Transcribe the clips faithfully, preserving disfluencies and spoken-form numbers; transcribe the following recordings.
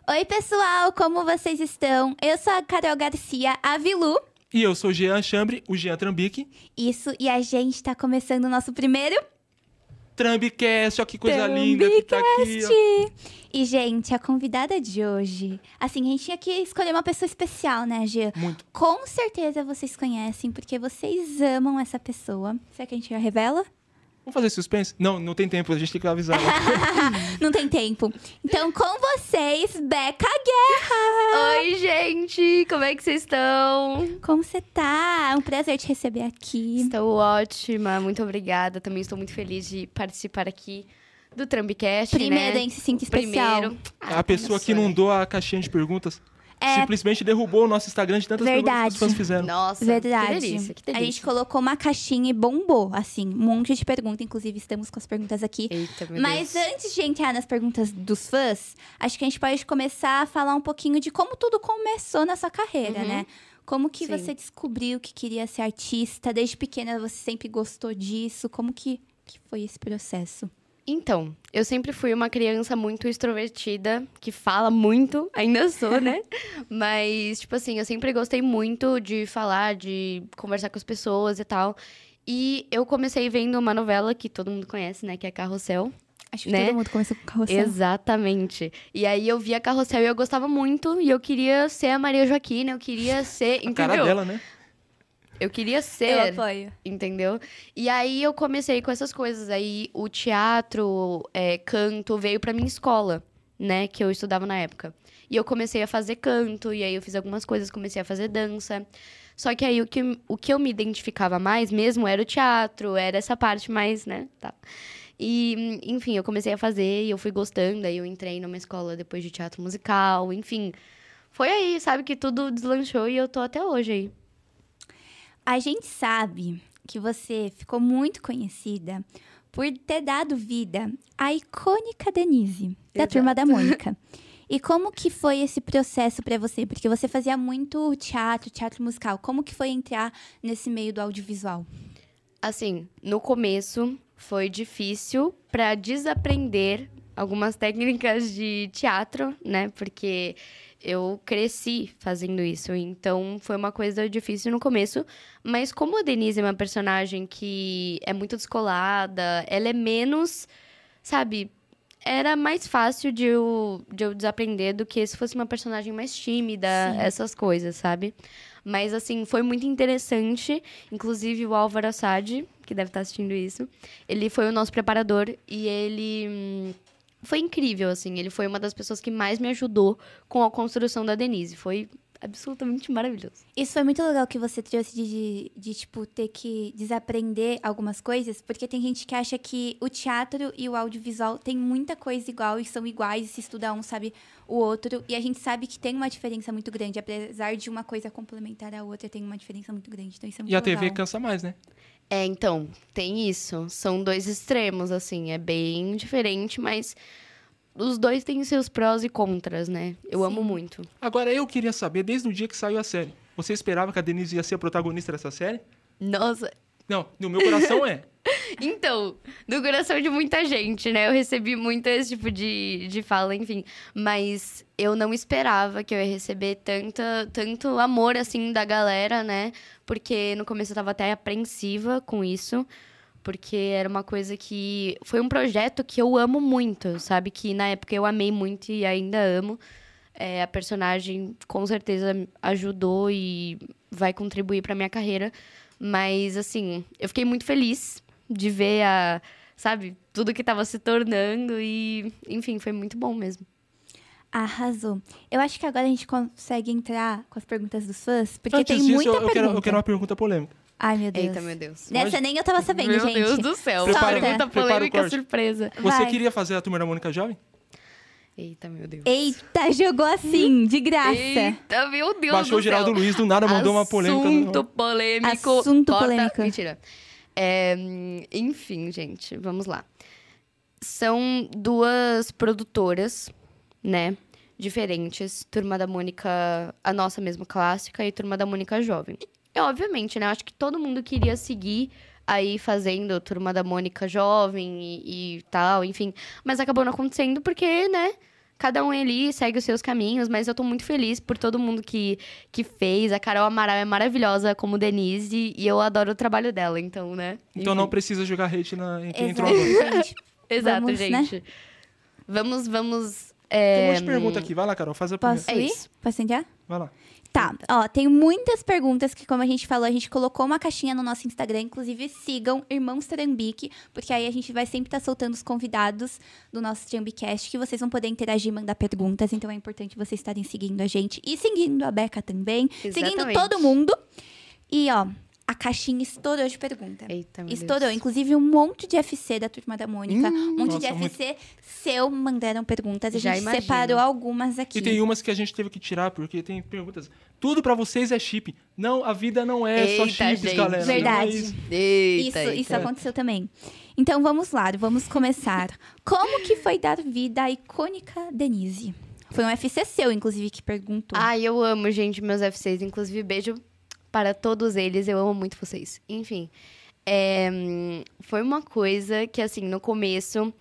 Oi, pessoal, como vocês estão? Eu sou a Carol Garcia, a Vilu. E eu sou o Jean Chambre, o Jean Trambique. Isso, e a gente tá começando o nosso primeiro... Trambicast, ó que coisa linda que tá aqui, ó. E, gente, a convidada de hoje... Assim, a gente tinha que escolher uma pessoa especial, né, Jean? Muito. Com certeza vocês conhecem, porque vocês amam essa pessoa. Será que a gente já revela? Vamos fazer suspense? Não, não tem tempo, a gente tem que avisar. Não tem tempo. Então, com vocês, Beca Guerra! Oi, gente! Como é que vocês estão? Como você tá? É um prazer te receber aqui. Estou ótima, muito obrigada. Também estou muito feliz de participar aqui do Trambicast, Primeiro, né? hein? Se sinta especial. Primeiro. É a pessoa que inundou a caixinha de perguntas. É. Simplesmente derrubou o nosso Instagram de tantas Verdade. perguntas que os fãs fizeram. Nossa, Verdade. que delícia, que delícia. A gente colocou uma caixinha e bombou, assim, um monte de perguntas. Inclusive, estamos com as perguntas aqui. Eita, meu Mas Deus. antes de entrar nas perguntas dos fãs, acho que a gente pode começar a falar um pouquinho de como tudo começou na sua carreira, Uhum. né? Como que Sim. você descobriu que queria ser artista? Desde pequena você sempre gostou disso? Como que, que foi esse processo? Então, eu sempre fui uma criança muito extrovertida, que fala muito, ainda sou, né? Mas, tipo assim, eu sempre gostei muito de falar, de conversar com as pessoas e tal. E eu comecei vendo uma novela que todo mundo conhece, né? Que é Carrossel. Acho que Né? todo mundo começou com carrossel. Exatamente. E aí eu via Carrossel e eu gostava muito. E eu queria ser a Maria Joaquina, eu queria ser, A entendeu? cara dela, né? Eu queria Eu ser, apoio. entendeu? E aí eu comecei com essas coisas. Aí o teatro, é, canto, veio pra minha escola, né? Que eu estudava na época. E eu comecei a fazer canto, e aí eu fiz algumas coisas, comecei a fazer dança. Só que aí o que, o que eu me identificava mais mesmo era o teatro, era essa parte mais, né? Tá. E, enfim, eu comecei a fazer e eu fui gostando. Aí eu entrei numa escola depois de teatro musical, enfim. Foi aí, sabe, que tudo deslanchou e eu tô até hoje aí. A gente sabe que você ficou muito conhecida por ter dado vida à icônica Denise, da Exato. Turma da Mônica. E como que foi esse processo pra você? Porque você fazia muito teatro, teatro musical. Como que foi entrar nesse meio do audiovisual? Assim, no começo foi difícil pra desaprender algumas técnicas de teatro, né? Porque eu cresci fazendo isso, então foi uma coisa difícil no começo. Mas como a Denise é uma personagem que é muito descolada, ela é menos, sabe? Era mais fácil de eu, de eu desaprender do que se fosse uma personagem mais tímida, Sim. essas coisas, sabe? Mas, assim, foi muito interessante. Inclusive, o Álvaro Assad, que deve estar assistindo isso, ele foi o nosso preparador e ele... hum, foi incrível, assim. Ele foi uma das pessoas que mais me ajudou com a construção da Denise. Foi absolutamente maravilhoso. Isso foi muito legal que você trouxe de, de, de, tipo, ter que desaprender algumas coisas, porque tem gente que acha que o teatro e o audiovisual tem muita coisa igual e são iguais, e se estuda um, sabe o outro, e a gente sabe que tem uma diferença muito grande, apesar de uma coisa complementar a outra, tem uma diferença muito grande, então isso é muito E a legal. T V cansa mais, né? É, então, tem isso. São dois extremos, assim. É bem diferente, mas os dois têm seus prós e contras, né? Eu Sim. amo muito. Agora, eu queria saber, desde o dia que saiu a série, você esperava que a Denise ia ser a protagonista dessa série? Nossa, Não, no meu coração é. então, do coração de muita gente, né? Eu recebi muito esse tipo de, de fala, enfim. Mas eu não esperava que eu ia receber tanta, tanto amor, assim, da galera, né? Porque no começo eu tava até apreensiva com isso. Porque era uma coisa que... Foi um projeto que eu amo muito, sabe? Que na época eu amei muito e ainda amo. É, a personagem, com certeza, ajudou e vai contribuir pra minha carreira. Mas, assim, eu fiquei muito feliz de ver a, sabe, tudo que tava se tornando e, enfim, foi muito bom mesmo. Arrasou. Eu acho que agora a gente consegue entrar com as perguntas dos fãs, porque Antes tem disso, muita eu, eu, pergunta. quero, eu quero uma pergunta polêmica. Ai, meu Deus. Eita, meu Deus. Nessa Pode? nem eu tava sabendo, Meu gente. Deus do céu. Prepara- Pergunta prepara o polêmica corte. surpresa. Você Vai. queria fazer a Turma da Mônica jovem? Eita, meu Deus. Eita, jogou assim, de graça. Eita, meu Deus Baixou o do Geraldo céu. Luiz, do nada mandou uma polêmica. Assunto polêmico. Assunto Corta. polêmico. Mentira. É, enfim, gente, vamos lá. São duas produtoras, né, diferentes. Turma da Mônica, a nossa mesma clássica, e Turma da Mônica Jovem. E, obviamente, né, acho que todo mundo queria seguir aí fazendo Turma da Mônica Jovem e, e tal, enfim. Mas acabou não acontecendo porque, né, cada um ali segue os seus caminhos, mas eu tô muito feliz por todo mundo que, que fez. A Carol Amaral é maravilhosa como Denise e eu adoro o trabalho dela, então, né? Então Enfim. não precisa jogar hate na, em quem entrou agora. Exatamente. Exato, Vamos, né? gente. Vamos, vamos... Tem é, um monte de pergunta aqui. Vai lá, Carol, faz a primeira. Posso É ir? isso. Posso entrar? Vai lá. Tá, ó, tem muitas perguntas que, como a gente falou, a gente colocou uma caixinha no nosso Instagram. Inclusive, sigam Irmãos Trambique, porque aí a gente vai sempre estar soltando os convidados do nosso Trambicast, que vocês vão poder interagir e mandar perguntas. Então, é importante vocês estarem seguindo a gente e seguindo a Beca também. Seguindo Exatamente. todo mundo. E, ó, a caixinha estourou de pergunta. Eita, meu Estourou. Deus. Inclusive, um monte de F C da Turma da Mônica. um monte de Nossa, F C seu mandaram perguntas. A Já gente imagino. separou algumas aqui. E tem umas que a gente teve que tirar, porque tem perguntas. Tudo pra vocês é chip. Não, a vida não é só Eita, chips, gente. galera. Não é Verdade. isso. Eita, Isso, eita. isso aconteceu também. Então vamos lá, vamos começar. Como que foi dar vida à icônica Denise? Foi um F C seu, inclusive, que perguntou. Ai, eu amo, gente, meus F Cs. Inclusive, beijo para todos eles. Eu amo muito vocês. Enfim, é, hum, foi uma coisa que, assim, no começo...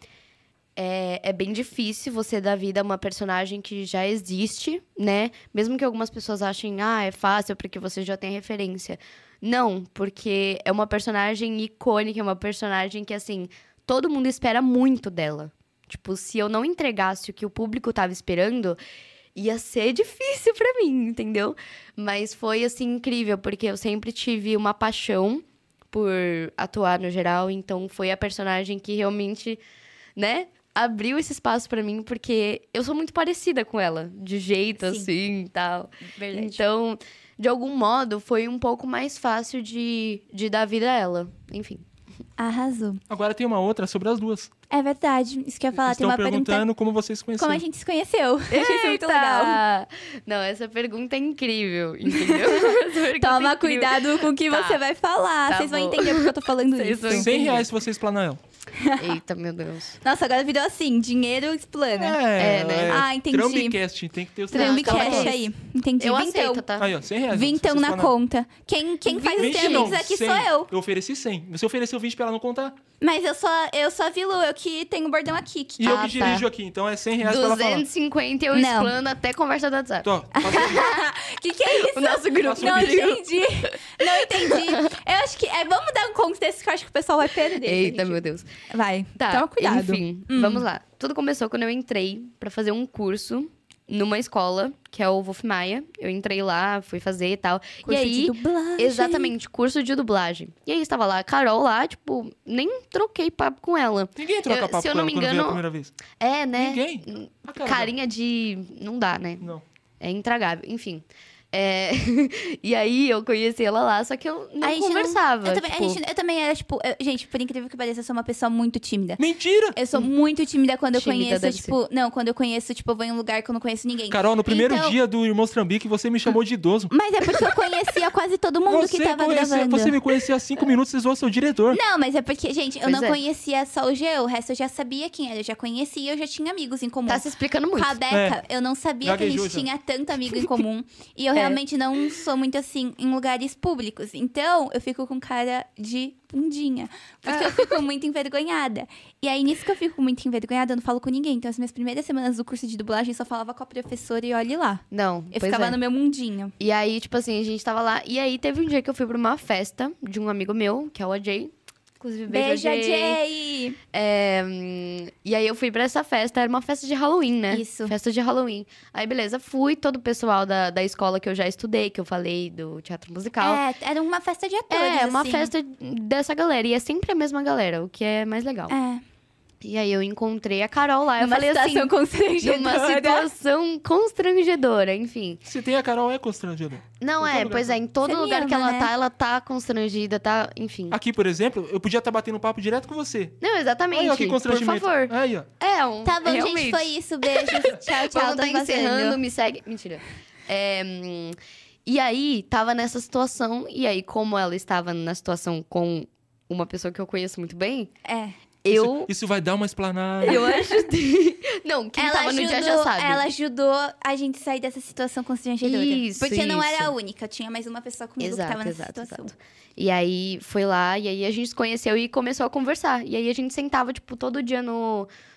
É, é bem difícil você dar vida a uma personagem que já existe, né? Mesmo que algumas pessoas achem, ah, é fácil porque você já tem referência. Não, porque é uma personagem icônica, é uma personagem que, assim, todo mundo espera muito dela. Tipo, se eu não entregasse o que o público tava esperando, ia ser difícil pra mim, entendeu? Mas foi, assim, incrível, porque eu sempre tive uma paixão por atuar no geral, então foi a personagem que realmente, né, abriu esse espaço pra mim, porque eu sou muito parecida com ela, de jeito Sim. assim e tal. Verdade. Então, de algum modo, foi um pouco mais fácil de, de dar vida a ela. Enfim. Arrasou. Agora tem uma outra sobre as duas. É verdade, isso que eu ia falar. Estão Tem uma perguntando pergunta como vocês se conheceram. como a gente se conheceu. Achei isso muito legal. Eita! Não, essa pergunta é incrível, entendeu? Essa pergunta é Toma incrível. cuidado com o que Tá. você vai falar. Tá Vocês vão bom. entender porque eu tô falando Vocês isso. vão cem entendi. reais se você explanar ela. Eita, meu Deus. Nossa, agora virou assim, dinheiro explana. É, né? Ah, entendi. Trambicast, tem que ter os Trambicast Não, calma aí. Entendi. Eu Vintão. aceito, tá? Aí, ó, cem reais. Vintão se você na explanar. conta. Quem, quem faz os vinte trâmites não, aqui cem. sou eu. Eu ofereci cem. Você ofereceu vinte pra ela não contar. Mas eu sou, a- eu sou a Vilu, eu que tenho o bordão aqui. E eu Ah, que tá. dirijo aqui, então é cem reais pra ela falar. duzentos e cinquenta eu Não. explano até conversa do WhatsApp. Tô, passa aqui. Que que é isso? O nosso grupo. Não entendi. Não entendi. Eu acho que... É, vamos dar um contexto que eu acho que o pessoal vai perder. Eita, gente. meu Deus. Vai, Tá, toma cuidado. enfim, Hum. vamos lá. Tudo começou quando eu entrei pra fazer um curso numa escola, que é o Wolf Maia. Eu entrei lá, fui fazer e tal. Curso e aí, de dublagem. exatamente, curso de dublagem. E aí estava lá a Carol lá, tipo, nem troquei papo com ela. Ninguém troca Eu- papo se eu com não ela me quando vê a engano- primeira vez. É, né? Ninguém. A cara Carinha de. Não dá, né? dela. Não. É intragável. Enfim. É... e aí eu conheci ela lá, só que eu não A gente não- conversava. Eu também, a tipo, gente- eu também era, tipo... eu- gente, por incrível que pareça, eu sou uma pessoa muito tímida. Mentira! Eu sou muito tímida quando eu Tímida conheço, deve tipo... Não, quando eu conheço, tipo, eu vou em um lugar que eu não conheço ninguém. Carol, no primeiro Então- dia do Irmãos Trambique, você me chamou de idoso. Mas é porque eu conhecia quase todo mundo Você, que tava conhecia, gravando. você me conhecia há cinco minutos, você zoou seu diretor. Não, mas é porque, gente, eu Pois não é. conhecia só o G, o resto eu já sabia quem era. Eu já conhecia, eu já tinha amigos em comum. tá se explicando muito. Com a Beca, eu não sabia que a Gaguejou gente já. tinha tanto amigo em comum. E eu É. realmente não sou muito assim em lugares públicos. Então, eu fico com cara de bundinha. Porque eu fico muito envergonhada. E aí, nisso que eu fico muito envergonhada, eu não falo com ninguém. Então, as minhas primeiras semanas do curso de dublagem, eu só falava com a professora e olhe lá. Não, Eu pois ficava é. no meu mundinho. E aí, tipo assim, a gente tava lá. E aí teve um dia que eu fui pra uma festa de um amigo meu, que é o A J. Inclusive, beijo, Beijo, A J. Jay! É, hum, e aí eu fui pra essa festa, era uma festa de Halloween, né? Isso. Festa de Halloween. Aí, beleza, fui, todo o pessoal da, da escola que eu já estudei, que eu falei do teatro musical. É, era uma festa de atores, É, uma assim. festa dessa galera. E é sempre a mesma galera, o que é mais legal. É. E aí eu encontrei a Carol lá. Eu Numa falei situação assim, constrangedora. numa situação constrangedora, enfim. Se tem a Carol, é constrangedor. Não Qualquer é, lugar pois que é, em todo Você me lugar que ama, ela né? tá, ela tá constrangida, tá, enfim. Aqui, por exemplo, eu podia estar batendo papo direto com você. Não, exatamente. Aí, ó, que por constrangimento. favor. Aí, ó. É, um, Tá bom, realmente. gente, foi isso. Beijo. Tchau, tchau. Vamos tô tá encerrando, vazando. me segue. Mentira. É, hum, e aí, tava nessa situação. E aí, como ela estava na situação com uma pessoa que eu conheço muito bem, É. eu... Isso, isso vai dar uma esplanada. Eu ajudei. Não, quem ela tava ajudou, no dia já sabe. Ela ajudou a gente sair dessa situação constrangedora. Isso, Porque não era isso. a única. Tinha mais uma pessoa comigo que tava nessa exato, situação. exato. E aí, foi lá, e aí a gente se conheceu e começou a conversar. E aí, a gente sentava, tipo, todo dia no,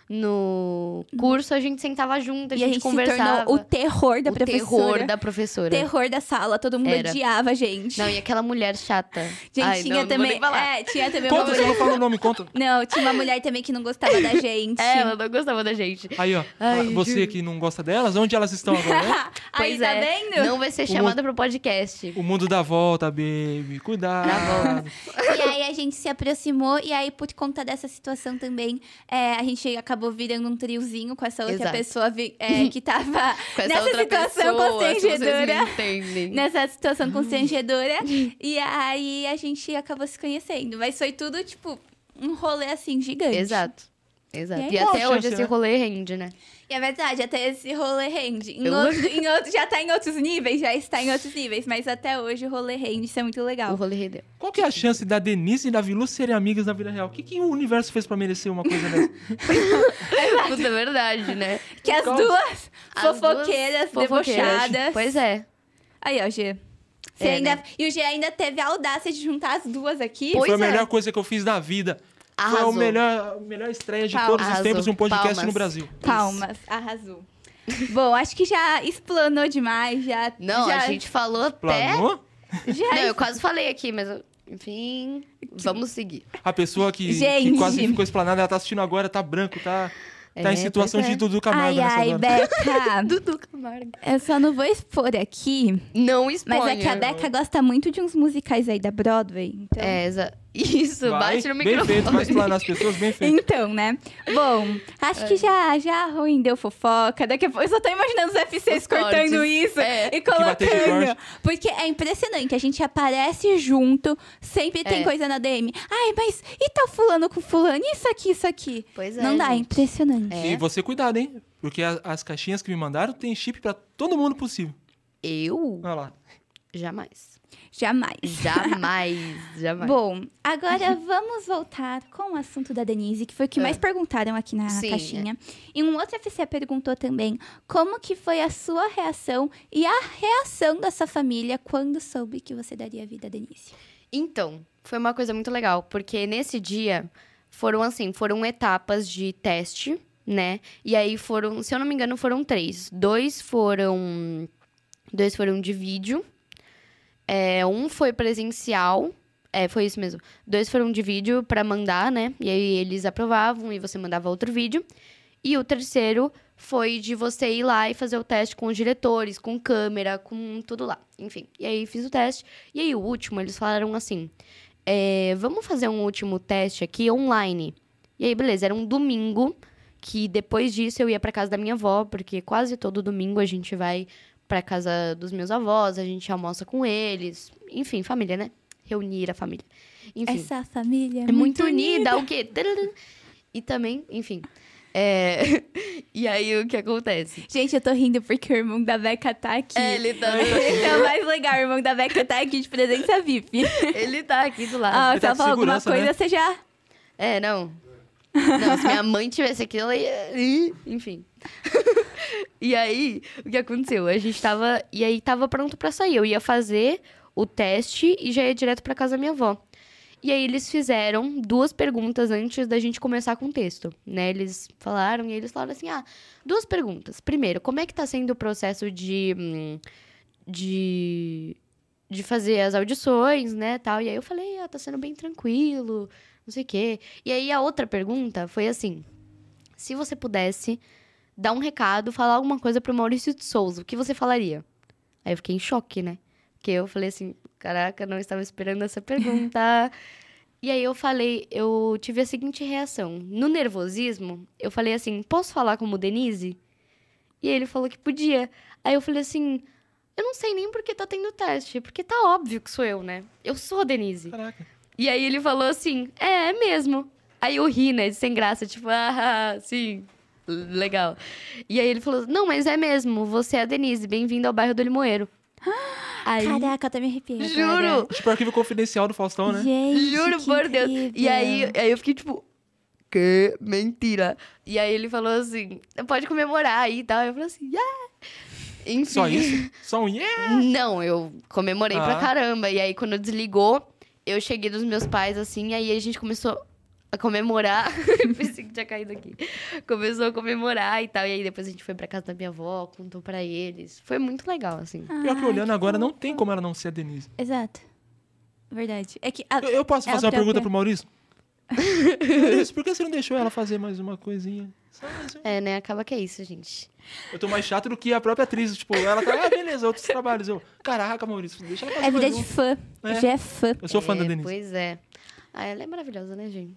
no curso, a gente sentava junto, a E gente, a gente se conversava. tornou o terror da o professora. terror da professora. Terror da sala, todo mundo Era. odiava a gente. Não, e aquela mulher chata. Gente, Ai, tinha não, não vou também. nem falar. É, tinha também uma Conta, você mulher. não fala o nome, conta. Não, tinha uma mulher também que não gostava da gente. É, ela não gostava da gente. Aí, ó. Ai, você juro. que não gosta delas, onde elas estão agora, né? Aí, Pois tá é, vendo? não vai ser chamada pro podcast. O mundo dá volta, baby. Cuidado. Dá E aí a gente se aproximou, e aí, por conta dessa situação também, é, a gente acabou virando um triozinho com essa outra Exato. pessoa vi- é, que tava Com essa nessa outra situação pessoa, se vocês me constrangedora. entendem. Nessa situação constrangedora. E aí a gente acabou se conhecendo. Mas foi tudo, tipo, um rolê assim gigante. Exato. Exato. E aí, E, qual a até hoje chance, esse né? rolê rende, né? E é verdade, até esse rolê rende. Em Eu- outro, em outro- já tá em outros níveis, já está em outros níveis. Mas até hoje o rolê rende, isso é muito O legal. rolê rendeu. Qual que é a chance da Denise e da Vilu serem amigas na vida real? O que, que o universo fez pra merecer uma coisa dessa? Puta, é verdade, né? Que as Qual? duas As fofoqueiras, duas fofoqueiras. debochadas. Pois é. Aí, ó, G. Você É, ainda... né? E o G ainda teve a audácia de juntar as duas aqui. Pois Foi a é. melhor coisa que eu fiz na vida. Foi Arrasou. a melhor, a melhor estreia de Palmas. todos os Arrasou. tempos de um podcast Palmas. no Brasil. Palmas, arrasou. Bom, acho que já explanou demais, já... Não, já, a gente falou até... Planou? Já Não, eu quase falei aqui, mas... eu- Enfim, vamos seguir. A pessoa que, que Gente. quase ficou explanada, ela tá assistindo agora, tá branco, tá, tá É, em situação pois é. de Dudu Ai, Camargo nessa ai, hora. Beca. Dudu Camargo. Eu só não vou expor aqui, Não exponha. mas é que a Beca gosta muito de uns musicais aí da Broadway. Então, É, exa... Isso, Vai, bate no bem microfone. feito, vai explanar as pessoas, bem feito. então né? Bom, acho que já, já rendeu fofoca. Daqui a pouco eu só tô imaginando os F Cs Os cortando cortes. isso É. e Que vai ter de colocando. corte. Porque é impressionante, a gente aparece junto, sempre tem É. coisa na D M. Ai, mas e tá fulano com fulano? Isso aqui, isso aqui. Pois é, Não dá, é gente. impressionante. É. E você cuidado, hein? Porque a- as caixinhas que me mandaram tem chip pra todo mundo possível. Eu? Olha lá. Jamais. Jamais. Jamais, jamais. Bom, agora vamos voltar com o assunto da Denise, que foi o que É. mais perguntaram aqui na Sim, caixinha. E um outro F C perguntou também como que foi a sua reação e a reação da sua família quando soube que você daria a vida a Denise. Então, foi uma coisa muito legal, porque nesse dia foram assim, foram etapas de teste, né? E aí foram, se eu não me engano, foram três. Dois foram. Dois foram de vídeo. É, um foi presencial. É, foi isso mesmo. Dois foram de vídeo pra mandar, né? E aí eles aprovavam e você mandava outro vídeo. E o terceiro foi de você ir lá e fazer o teste com os diretores, com câmera, com tudo lá. Enfim, e aí fiz o teste. E aí o último, eles falaram assim, é, vamos fazer um último teste aqui online. E aí, beleza, era um domingo, que depois disso eu ia pra casa da minha avó, porque quase todo domingo a gente vai pra casa dos meus avós, a gente almoça com eles. Enfim, família, né? Reunir a família. Enfim. Essa família é É muito unida, o quê? Tarará. E também, enfim. É... e aí, o que acontece? Gente, eu tô rindo porque o irmão da Beca tá aqui. É, ele tá, Esse é o mais legal, o irmão da Beca tá aqui de presença V I P. ele tá aqui do lado. Ah, Ele se tá ela de falar alguma segurança, coisa, né? você já... É, não. Não, se minha mãe tivesse aqui, ela ia... Ih, enfim. E aí, o que aconteceu? A gente tava... E aí, tava pronto pra sair. Eu ia fazer o teste e já ia direto pra casa da minha avó. E aí, eles fizeram duas perguntas antes da gente começar com o texto, né? Eles falaram e eles falaram assim, ah, duas perguntas. Primeiro, como é que tá sendo o processo de... hum, de... de fazer as audições, né, tal. E aí, eu falei, ah, tá sendo bem tranquilo, não sei o quê. E aí, a outra pergunta foi assim, se você pudesse dar um recado, falar alguma coisa pro Maurício de Souza, o que você falaria? Aí eu fiquei em choque, né? Porque eu falei assim, caraca, não estava esperando essa pergunta. E aí eu falei, eu tive a seguinte reação. No nervosismo, eu falei assim, posso falar como Denise? E ele falou que podia. Aí eu falei assim, eu não sei nem por que tá tendo teste, porque tá óbvio que sou eu, né? Eu sou a Denise. Caraca. E aí ele falou assim, é, é mesmo. Aí eu ri, né, de sem graça, tipo, ah, sim, legal. E aí ele falou, não, mas é mesmo, você é a Denise, bem-vindo ao bairro do Limoeiro. Aí, Caraca, eu até me arrepiei agora. juro, Tipo arquivo confidencial do Faustão, né? Gente, juro que por Deus. incrível. E aí, aí eu fiquei tipo, que mentira. E aí ele falou assim, pode comemorar aí e tal. Eu falei assim, yeah. Enfim. Só isso? Só um yeah? Não, eu comemorei Ah. pra caramba. E aí, quando desligou, eu cheguei dos meus pais, assim, aí a gente começou a comemorar. Pensei que tinha caído aqui. Começou a comemorar e tal. E aí depois a gente foi pra casa da minha avó, contou pra eles. Foi muito legal, assim. Pior que olhando agora, não tem como ela não ser a Denise. Exato. Verdade. É que a- Eu, eu posso ela fazer uma própria- pergunta pro Maurício? Maurício, por que você não deixou ela fazer mais uma coisinha? Só mais um. É, né? Acaba que é isso, gente. Eu tô mais chato do que a própria atriz. Tipo, ela tá, ah, beleza, outros trabalhos. Eu, caraca, Maurício, deixa ela fazer É vida mais de um. fã. É. Já é fã. Eu sou fã É, da Denise. Pois é. Ah, ela é maravilhosa, né, gente?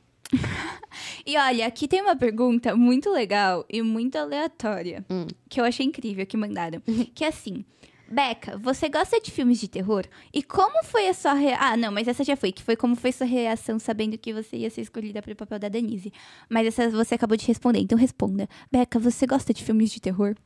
E olha, aqui tem uma pergunta muito legal e muito aleatória. Hum. Que eu achei incrível que mandaram. Que é assim... Beca, você gosta de filmes de terror? E como foi a sua reação? Ah, não, mas essa já foi. Que foi como foi sua reação sabendo que você ia ser escolhida para o papel da Denise. Mas essa você acabou de responder, então responda. Beca, você gosta de filmes de terror?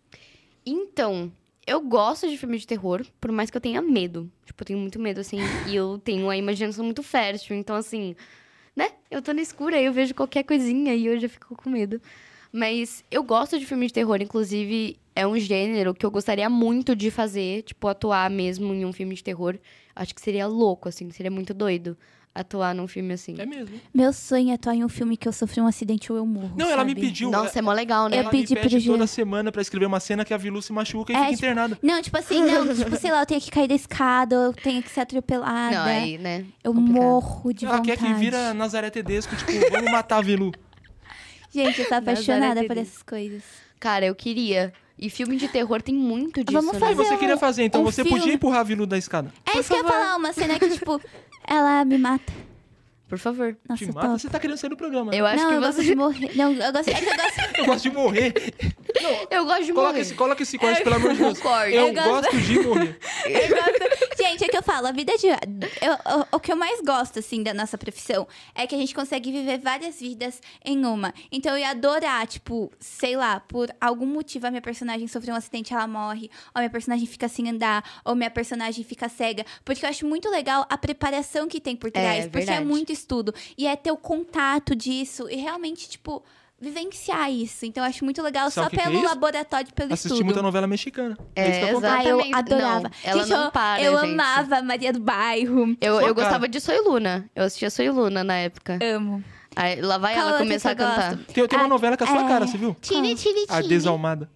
Então, eu gosto de filme de terror, por mais que eu tenha medo. Tipo, eu tenho muito medo, assim, e eu tenho a imaginação muito fértil. Então, assim, né? Eu tô na escura, aí eu vejo qualquer coisinha e eu já fico com medo. Mas eu gosto de filme de terror, inclusive é um gênero que eu gostaria muito de fazer, tipo, atuar mesmo em um filme de terror. Acho que seria louco, assim, seria muito doido atuar num filme assim. É mesmo. Meu sonho é atuar em um filme que eu sofri um acidente ou eu morro. Não, ela me sabe? pediu. Nossa, é mó legal, né? Eu Ela pedi me pro pede Jean. toda semana pra escrever uma cena que a Vilu se machuca e É, fica tipo, internada. Não, tipo assim, não, tipo, sei lá, eu tenho que cair da escada, eu tenho que ser atropelada. Não, aí, né? eu complicado. morro de Ela vontade. quer que vira Nazaré Tedesco, tipo, vamos matar a Vilu. Gente, eu tô Nazaré apaixonada por Tedesco. essas coisas. Cara, eu queria. E filme de terror tem muito disso, Vamos né? Aí fazer você um- queria fazer, então um você filme. podia empurrar a Vilu da escada. É Por isso que eu ia favor. falar, uma cena que, tipo, ela me mata. Por favor. Nossa, Te mata, top. você tá querendo sair do programa. Eu acho não, que eu gosto você... de morrer. Não, eu gosto... É que eu gosto... Eu gosto de morrer. Eu gosto de Coloca morrer. esse, coloca esse corte, pelo amor de Deus. Concordo. Eu Eu gosto- gosto de morrer. Eu gosto... Gente, é que eu falo, a vida de... Eu, eu- o que eu mais gosto, assim, da nossa profissão é que a gente consegue viver várias vidas em uma. Então, eu ia adorar, tipo, sei lá, por algum motivo a minha personagem sofreu um acidente, ela morre, ou a minha personagem fica sem andar, ou minha personagem fica cega. Porque eu acho muito legal a preparação que tem por trás. porque é verdade. muito estudo. E é ter o contato disso e realmente, tipo... vivenciar isso. Então, eu acho muito legal Sabe só o que que é pelo isso? laboratório, pelo Assisti estudo. muita novela mexicana. É, isso que eu exato. Ah, eu Exatamente. adorava. Não, ela gente, não eu, para, eu gente. amava Maria do Bairro. Eu, Sua eu cara. gostava de Soy Luna. Eu assistia Soy Luna na época. Amo. Aí, lá vai Qual ela outra começar a que eu cantar. gosto? Tem, tem uma Ah, novela com a sua é. cara, você viu? Tine, tine, A tine. Desalmada.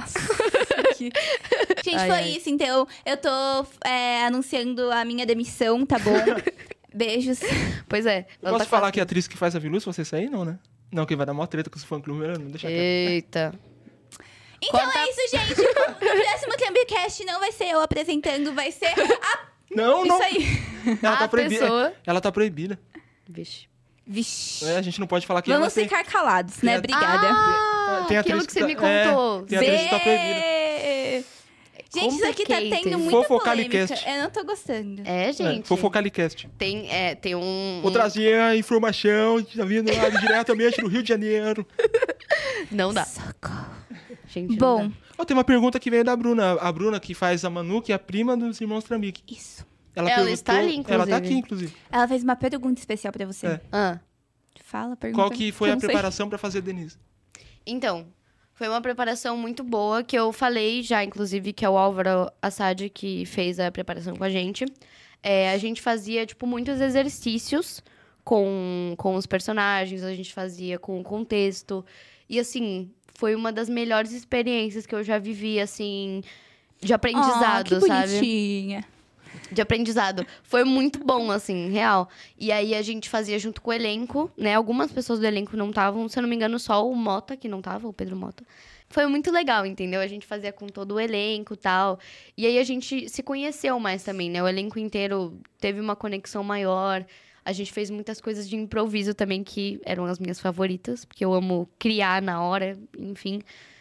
Gente, Ai, foi ai. isso. Então, eu tô é, anunciando a minha demissão, tá bom? Beijos. Pois é. Eu ela posso tá falar quase- que a atriz que faz a Vilu, se você sair, não, né? Não, que vai dar mó treta com os fã-clube, não deixa quieto. Eita. Então Corta- é isso, gente. No próximo Cambcast não vai ser eu apresentando, vai ser a... Não, não. isso aí. Ela tá A proibida. pessoa- Ela tá proibida. Vixe. Vixe. É, a gente não pode falar que Vamos ela tem... ficar calados, né? Tem- Obrigada. Ah, Tem aquilo atriz que você tá- me é, contou. tem atriz que tá proibida. Bê! Gente, isso aqui tá Complicated. tendo muita polêmica. Fofocalicast. Eu não tô gostando. É, É, gente. Fofocalicast. Tem, é, tem um... Vou trazer a informação que tá vindo lá diretamente do Rio de Janeiro. Não dá. Socorro. Gente, não Bom, dá. Ó, tem uma pergunta que veio da Bruna. A Bruna que faz a Manu, que é a prima dos irmãos Trambique. isso. Ela perguntou- está ali, Ela tá inclusive. aqui, inclusive. Ela fez uma pergunta especial pra você. É. Ah. Fala, pergunta. Qual que foi Eu a não sei. preparação pra fazer a Denise? Então, foi uma preparação muito boa, que eu falei já, inclusive, que é o Álvaro Assad que fez a preparação com a gente. É, a gente fazia, tipo, muitos exercícios com, com os personagens, a gente fazia com o contexto. E, assim, foi uma das melhores experiências que eu já vivi, assim, de aprendizado, Ah, que sabe? bonitinha. De aprendizado. Foi muito bom, assim, real. E aí a gente fazia junto com o elenco, né? Algumas pessoas do elenco não estavam, se eu não me engano, só o Mota, que não tava, o Pedro Mota. Foi muito legal, entendeu? A gente fazia com todo o elenco e tal. E aí a gente se conheceu mais também, né? O elenco inteiro teve uma conexão maior. A gente fez muitas coisas de improviso também, que eram as minhas favoritas, porque eu amo criar na hora, enfim.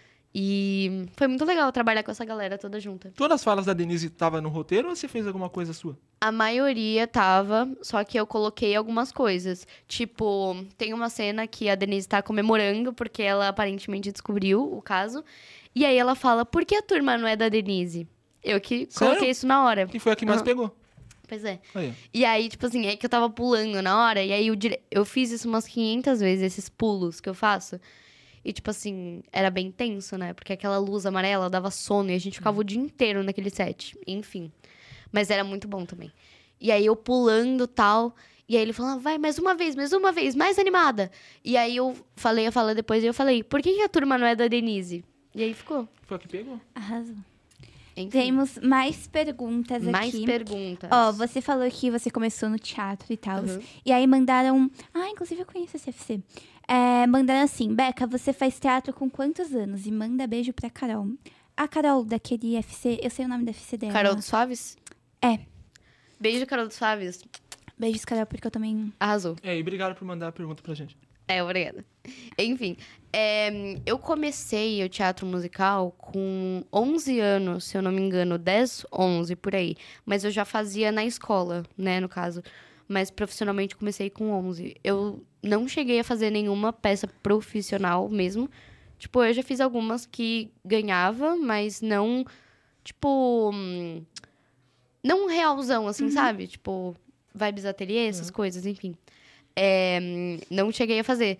E foi muito legal trabalhar com essa galera toda junta. Todas as falas da Denise estavam no roteiro ou você fez alguma coisa sua? A maioria tava, só que eu coloquei algumas coisas. Tipo, tem uma cena que a Denise tá comemorando, porque ela aparentemente descobriu o caso. E aí ela fala, por que a turma não é da Denise? Eu que Sério? coloquei isso na hora. Quem foi a que mais Aham. pegou? Pois é. Aí, ó. E aí, tipo assim, é que eu tava pulando na hora. E aí eu, dire... eu fiz isso umas quinhentas vezes, esses pulos que eu faço. E, tipo assim, era bem tenso, né? Porque aquela luz amarela dava sono e a gente ficava o dia inteiro naquele set. Enfim. Mas era muito bom também. E aí eu pulando tal. E aí ele falou, vai, mais uma vez, mais uma vez, mais animada. E aí eu falei a fala depois e eu falei, por que, que a turma não é da Denise? E aí ficou. Foi o que pegou. Arrasou. Enfim, Temos mais perguntas mais aqui. perguntas. Ó, você falou que você começou no teatro e tal. Uhum. E aí mandaram... Ah, inclusive eu conheço esse F C. É, mandaram assim, Beca, você faz teatro com quantos anos? E manda beijo pra Carol. A Carol daquele F C, eu sei o nome da F C dela. Carol dos Suaves? É. Beijo, Carol dos Suaves. Beijos, Carol, porque eu também... Arrasou. É, e obrigado por mandar a pergunta pra gente. É, obrigada. Enfim, é, eu comecei o teatro musical com onze anos, se eu não me engano, dez, onze, por aí. Mas eu já fazia na escola, né, no caso. Mas profissionalmente comecei com onze. Eu não cheguei a fazer nenhuma peça profissional mesmo. Tipo, eu já fiz algumas que ganhava, mas não, tipo... hum, não realzão, assim, sabe? Tipo, vibes ateliê, essas coisas, enfim. É, hum, não cheguei a fazer.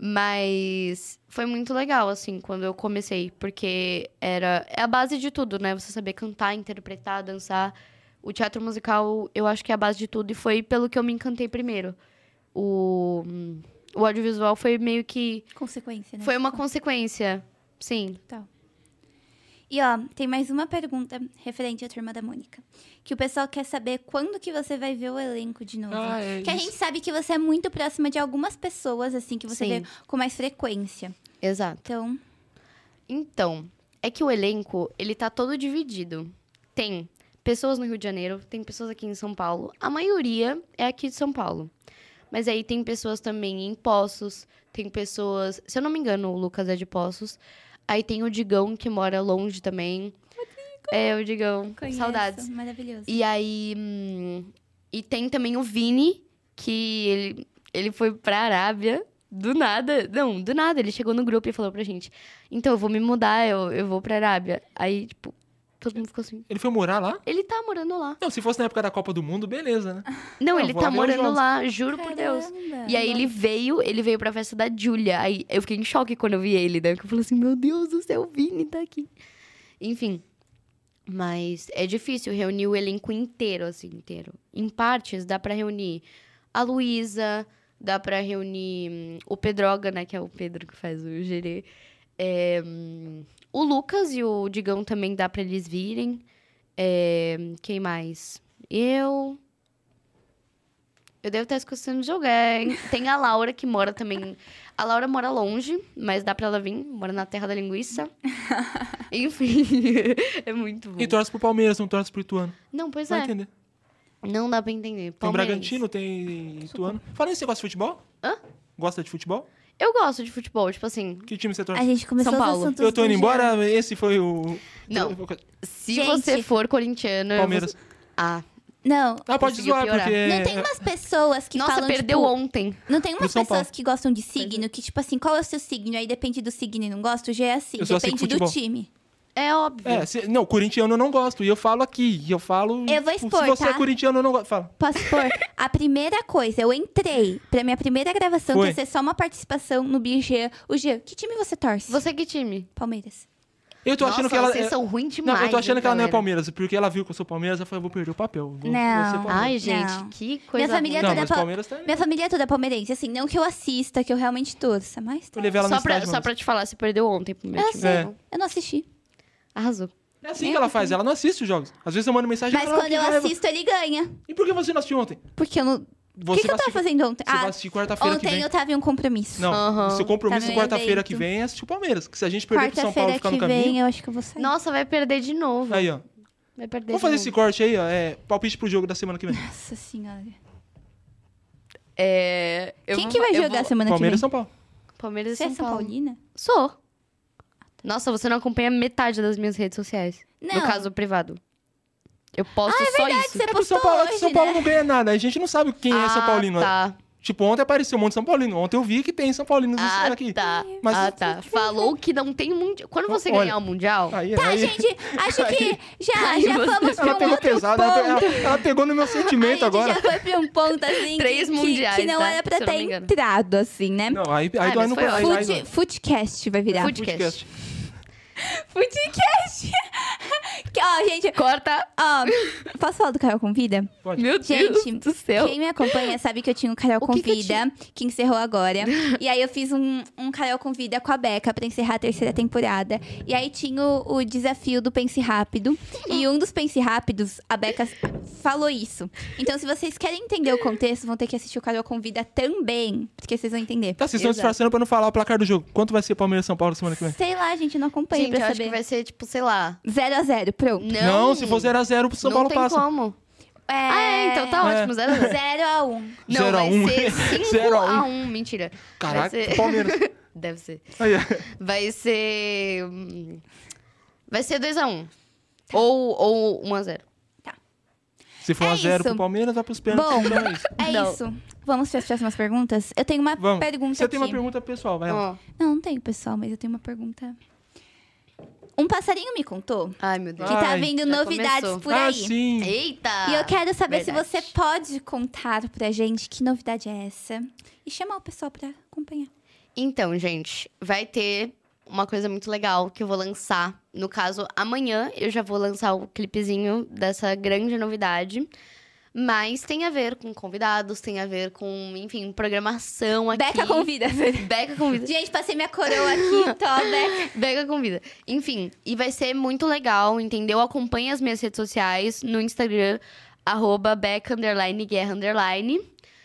Mas foi muito legal, assim, quando eu comecei. Porque era... É a base de tudo, né? Você saber cantar, interpretar, dançar. O teatro musical, eu acho que é a base de tudo. E foi pelo que eu me encantei primeiro. O, hum, o audiovisual foi meio que... Consequência, né? Foi uma consequência, sim. Tal. E, ó, tem mais uma pergunta referente à Turma da Mônica. Que o pessoal quer saber quando que você vai ver o elenco de novo. Ah, é que a isso. gente sabe que você é muito próxima de algumas pessoas, assim, que você Sim. vê com mais frequência. Exato. Então, Então, é que o elenco, ele tá todo dividido. Tem pessoas no Rio de Janeiro, tem pessoas aqui em São Paulo. A maioria é aqui de São Paulo. Mas aí tem pessoas também em Poços, tem pessoas... Se eu não me engano, o Lucas é de Poços. Aí tem o Digão, que mora longe também. É, o Digão. conheço. Saudades. Maravilhoso. E aí... hum, e tem também o Vini, que ele, ele foi pra Arábia. Do nada. Não, do nada. Ele chegou no grupo e falou pra gente. Então, eu vou me mudar, eu, eu vou pra Arábia. Aí, tipo, todo mundo ficou assim. Ele foi morar lá? Ele tá morando lá. Não, se fosse na época da Copa do Mundo, beleza, né? Não, Ah, ele vou tá lá ver os morando jogos. lá, juro por Deus. Caramba. E aí ele veio, ele veio pra festa da Júlia. Aí eu fiquei em choque quando eu vi ele, né? Porque eu falei assim, meu Deus do céu, o Vini tá aqui. Enfim. Mas é difícil reunir o elenco inteiro, assim, inteiro. Em partes, dá pra reunir a Luísa, dá pra reunir hum, o Pedroga, né? Que é o Pedro que faz o Gerê. É, hum, o Lucas e o Digão também dá pra eles virem. É, quem mais? Eu... Eu devo estar esquecendo de alguém. Tem a Laura, que mora também... A Laura mora longe, mas dá pra ela vir. Mora na Terra da Linguiça. Enfim, é muito bom. E torce pro Palmeiras, não torce pro Ituano. Não, pois Vai é. entender. Não dá pra entender. Tem Palmeirense. Bragantino, tem Ituano. Fala aí, você gosta de futebol? Hã? Gosta de futebol? Eu gosto de futebol, tipo assim... Que time você torce? A gente começou São os Paulo. assuntos Eu tô do indo Jean. embora, esse foi o... Não. Se Gente. você for corintiano... eu Palmeiras. vou- Ah, Não, Ah, pode Conseguiu zoar, piorar. porque... não tem umas pessoas que nossa, falam, perdeu tipo... ontem. Não tem umas São pessoas Paulo. que gostam de signo, que tipo assim, qual é o seu signo? Aí depende do signo e não gosto, já é assim, Eu só sei depende do futebol. time. É óbvio. É, se- não, corintiano eu não gosto. E eu falo aqui, e eu falo... Eu vou expor, Se você tá? é corintiano, eu não gosto. Fala. Posso pôr? A primeira coisa, eu entrei pra minha primeira gravação, Foi. que ia ser só uma participação no Big Jean. O Jean, que time você torce? Você que time? Palmeiras. Eu tô Nossa, achando que ela... vocês é- são ruins demais. Não, eu tô achando hein, que ela não é galera? Palmeiras, porque ela viu que eu sou Palmeiras, ela falou, eu vou perder o papel. Vou, vou ser Não. Palmeiras. Ai, gente, Não. que coisa Minha família ruim. Não, toda mas pa- Palmeiras tá... Minha família é toda palmeirense, assim, não que eu assista, que eu realmente torça, mas Eu levei ela no Só pra, estádio, só mano. pra te falar, você perdeu ontem pro meu eu time. sei, É. eu não assisti. Arrasou. É assim que ela faz, ela não assiste os jogos. Às vezes eu mando mensagem... Mas ela, "Ah, quando que eu raiva." assisto, ele ganha. E por que você não assistiu ontem? Porque eu não... O Você que, que eu vai tava assistir- fazendo ontem? Você vai Ah, assistir quarta-feira que ontem vem. eu tava em um compromisso. Não, Aham. seu compromisso Tava em um quarta-feira que evento. vem é assistir o Palmeiras. Que se a gente perder pro São Paulo e Quarta-feira ficar no que vem, caminho... eu acho que eu vou sair. Nossa, vai perder de novo. Aí, ó. Vai perder Vamos de fazer novo. esse corte aí, ó. É palpite pro jogo da semana que vem. Nossa senhora. É, eu Quem vou- que vai eu jogar vou- semana Palmeiras e que São Paulo. Palmeiras e vem? Você é São São Paulo. Paulina? Sou. Nossa, você não acompanha metade das minhas redes sociais. Não. No caso, privado. Eu posto só isso. Você É pro postou São Paulo, é que hoje, São Paulo né? não ganha nada. A gente não sabe quem é São Ah, Paulino. tá. Tipo, ontem apareceu um monte de São Paulino. Ontem eu vi que tem São Paulino Ah, aqui. tá. Mas- Ah, tá. Falou que não tem mundial. Quando você Olha. ganhar o mundial... Aí, Tá, aí, gente, acho que já, Aí já você- vamos pra ela um pegou outro pesado, ela, ponto. ela- ela pegou no meu A sentimento gente agora. já foi pra um ponto, assim, Três que, que- mundiais, que não tá? era pra Se eu não ter me engano. entrado, assim, né? Não, aí, aí Ah, dói mas no foi aí, aí, Food, dói. Foodcast vai virar. Food- Foodcast. Foodcast. Foodcast! Que, ó, gente, Corta. ó, posso falar do Carol Convida? Pode. Meu Deus Gente, do céu. quem me acompanha sabe que eu tinha um Carol O que que eu Convida, que, encerrou agora. E aí eu fiz um, um Carol Convida com a Beca pra encerrar a terceira temporada. E aí tinha o, o desafio do Pense Rápido. E um dos Pense Rápidos, a Beca falou isso. Então, se vocês querem entender o contexto, vão ter que assistir o Carol Convida também, porque vocês vão entender. Tá, vocês estão Exato. disfarçando pra não falar o placar do jogo. Quanto vai ser Palmeiras e São Paulo semana que vem? Sei lá, gente, não acompanha Gente, pra eu acho saber. que vai ser, tipo, sei lá. zero a zero, pronto. Não, Não, se for zero a zero, o São não Paulo tem passa. como. É... Ah, é, então tá É. ótimo. Zero a zero. zero a um. Não, Zero a vai um. ser Zero a cinco um. a um. Mentira. Caraca, Vai ser... Palmeiras. Deve ser. Aí, ó. Vai ser... hum, Vai ser dois a um. Ou, ou um a zero. Se for É um a zero isso. pro Palmeiras, vai pros pênaltis. Bom, Então é isso. É Não. isso. Vamos para as próximas perguntas? Eu tenho uma Vamos. pergunta Você aqui. tem uma pergunta pessoal, vai lá. Ó. Não, não tenho, pessoal, mas eu tenho uma pergunta. Um passarinho me contou Ai, meu Deus. que tá Ai, vendo já novidades começou. por Ah, aí. sim. Eita! E eu quero saber Verdade. se você pode contar pra gente que novidade é essa. E chamar o pessoal pra acompanhar. Então, gente, vai ter uma coisa muito legal que eu vou lançar. No caso, amanhã eu já vou lançar o clipezinho dessa grande novidade. Mas tem a ver com convidados, tem a ver com, enfim, programação aqui. Beca convida. Beca convida. Gente, passei minha coroa aqui, tó, Beca. Beca convida. Enfim, e vai ser muito legal, entendeu? Acompanhe as minhas redes sociais no Instagram, arroba Beca underline guerra underline.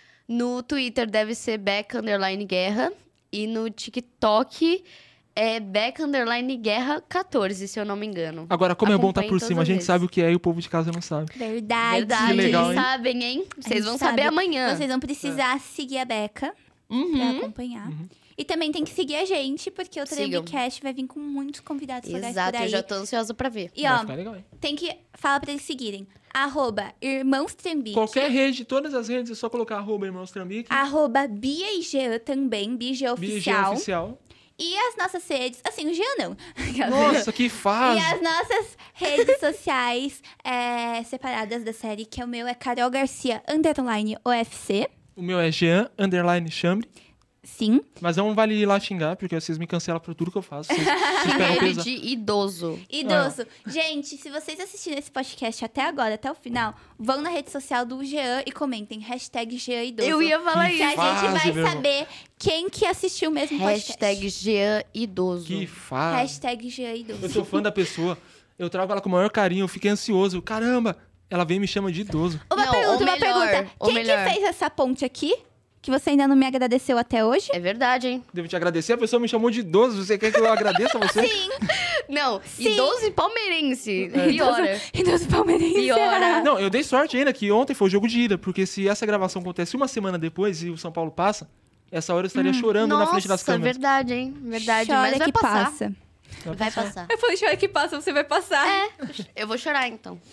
No Twitter deve ser Beca underline guerra. E no TikTok é Beca underline guerra quatorze, se eu não me engano. Agora, como é bom estar Acompanhe por todas cima, a as gente vezes. sabe o que é e o povo de casa não sabe. Verdade. Verdade, Que legal, hein? vocês sabem, hein? A Vocês gente vão sabe. saber amanhã. Vocês vão precisar seguir a Beca pra Uhum. acompanhar. E também tem que seguir a gente, porque o Sigam. Tramcast vai vir com muitos convidados legais Exato, por aí. eu já tô ansiosa pra ver. E Vai ó, ficar legal, hein? tem que falar pra eles seguirem. Arroba Irmãos Trambique. Qualquer rede, todas as redes, é só colocar arroba Irmãos Trambique. Arroba Bia e Jean também, Bia e Jean B G Oficial. Oficial. E as nossas redes, assim, o Jean não. Nossa, que E fase! as nossas redes sociais é, separadas da série, que é o meu é Carol Garcia, underline O F C. O meu é Jean, underline Chambre. Sim. Mas não vale ir lá xingar, porque vocês me cancelam por tudo que eu faço. Vocês, vocês pegam Ele peso. de idoso. Idoso. Gente, se vocês assistiram esse podcast até agora, até o final, vão na rede social do Jean e comentem. Hashtag Jean Idoso. Eu ia falar Que Que a isso. gente fase, vai meu irmão. saber quem que assistiu mesmo o podcast. Hashtag Jean idoso. Que fase. Hashtag Jean Idoso. Eu sou fã da pessoa. Eu trago ela com o maior carinho, eu fiquei ansioso. Caramba, ela vem e me chama de idoso. Uma Não, pergunta, ou uma melhor, pergunta. ou Quem melhor. que fez essa ponte aqui? Que você ainda não me agradeceu até hoje? É verdade, hein? Devo te agradecer, a pessoa me chamou de idoso. Você quer que eu agradeça a você? Sim. Não, Sim. idoso e palmeirense. Piora. Idoso palmeirense. Piora. Não, eu dei sorte ainda que ontem foi o jogo de ida, porque se essa gravação acontece uma semana depois e o São Paulo passa, essa hora eu estaria chorando na frente das Nossa, câmeras. verdade, hein? Verdade, Chora mas vai que passar. passa. Vai passar. Eu falei, chora que passa, você vai passar. É, eu vou chorar então.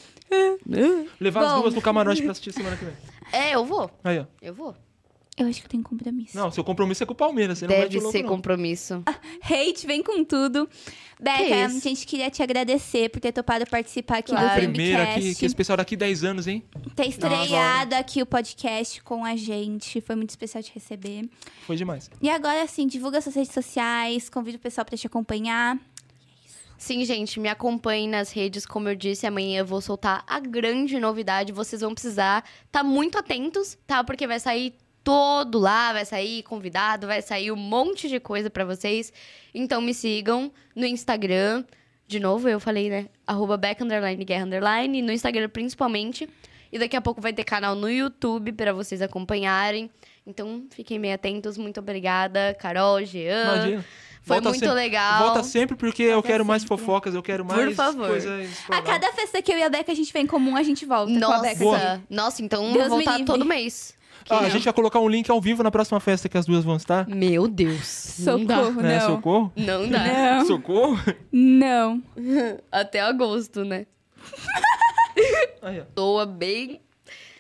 Levar as Bom. duas no camarote pra assistir semana que vem. É, eu vou. Aí, ó. Eu vou. Eu acho que eu tenho compromisso. Não, seu compromisso é com o Palmeiras. Você não vai de Deve louco, ser não. compromisso. Hate, vem com tudo. Beca, Que a isso? gente queria te agradecer por ter topado participar aqui Claro. do Primeiro aqui, Trambicast. que esse pessoal daqui dez anos, hein? Ter estreado aqui o podcast com a gente. Foi muito especial te receber. Foi demais. E agora, assim, divulga suas redes sociais, convida o pessoal pra te acompanhar. Sim, gente, me acompanhem nas redes. Como eu disse, amanhã eu vou soltar a grande novidade. Vocês vão precisar estar muito atentos, tá? Porque vai sair todo lá, vai sair convidado, vai sair um monte de coisa pra vocês. Então me sigam no Instagram. De novo, eu falei, né? Arroba Beca underline guerra underline. No Instagram, principalmente. E daqui a pouco vai ter canal no YouTube pra vocês acompanharem. Então, fiquem bem atentos. Muito obrigada, Carol, Jean. Imagina. Foi Volta muito sempre- legal. Volta sempre porque eu Volta quero mais sempre. fofocas, eu quero Por mais favor. coisas A exploradas. cada festa que eu e a Beca a gente vem em comum, a gente volta com a Beca. Nossa, nossa, então Deus eu vou me voltar livre. todo mês. Ah, a gente vai colocar um link ao vivo na próxima festa que as duas vão estar. Meu Deus. Não dá. Socorro, Né? não. Socorro? Não dá. Não. Socorro? Não. Até agosto, né? Aí, ó. Toa bem.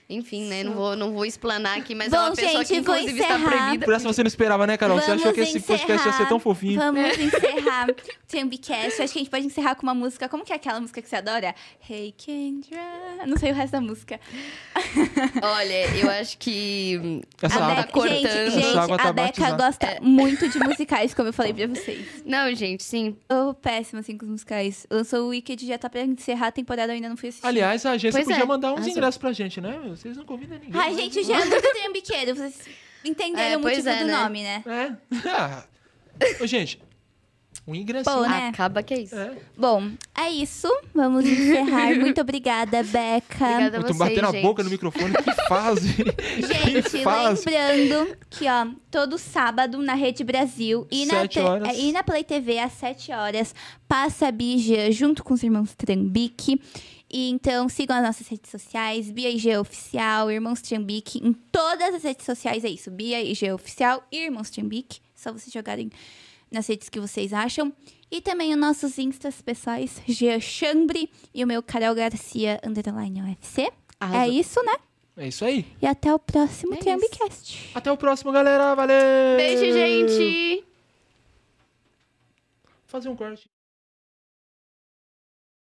Enfim, né? Não vou, não vou explanar aqui, mas Bom, é uma pessoa gente, que vou inclusive está encerrar. proibida. Por essa você não esperava, né, Carol? Você Vamos achou que esse podcast ia ser encerrar. tão fofinho. Vamos encerrar o Trumbicast. Acho que a gente pode encerrar com uma música. Como que é aquela música que você adora? Hey, Kendra. Não sei o resto da música. Olha, eu acho que Essa a água- tá cortando. Gente, gente Essa água tá a Beca batizada. gosta muito de musicais, como eu falei pra vocês. Não, gente, sim. Eu péssima, assim, com os musicais. Lançou o Wicked, já tá pra encerrar a temporada, eu ainda não fui assistir. Aliás, a agência Pois podia é, mandar uns arrasou. ingressos pra gente, né? Vocês não convidam ninguém. Ai, gente, já é muito trambiqueiro. Vocês entenderam É, o pois motivo é, do né? nome, né? É. Ah. Ô, gente, um ingressinho. Pô, né? Acaba que é isso. É. Bom, é isso. Vamos encerrar. Muito obrigada, Beca. Obrigada a Eu tô vocês, batendo a gente. boca no microfone. Que fase. Gente, que fase. lembrando que, ó, todo sábado na Rede Brasil e na, Sete horas. é, e na Play T V às sete horas, passa a Bija junto com os irmãos Trambique. E então sigam as nossas redes sociais, Bia I G Oficial, Irmãos Trambique, em todas as redes sociais é isso, Bia I G Oficial e Irmãos Trambique, só vocês jogarem nas redes que vocês acham. E também os nossos instas pessoais, Gia Chambre e o meu Carol Garcia, underline U F C. Arrasou. É isso, né? É isso aí. E até o próximo É Trambicast. Até o próximo, galera. Valeu! Beijo, gente! Vou fazer um corte.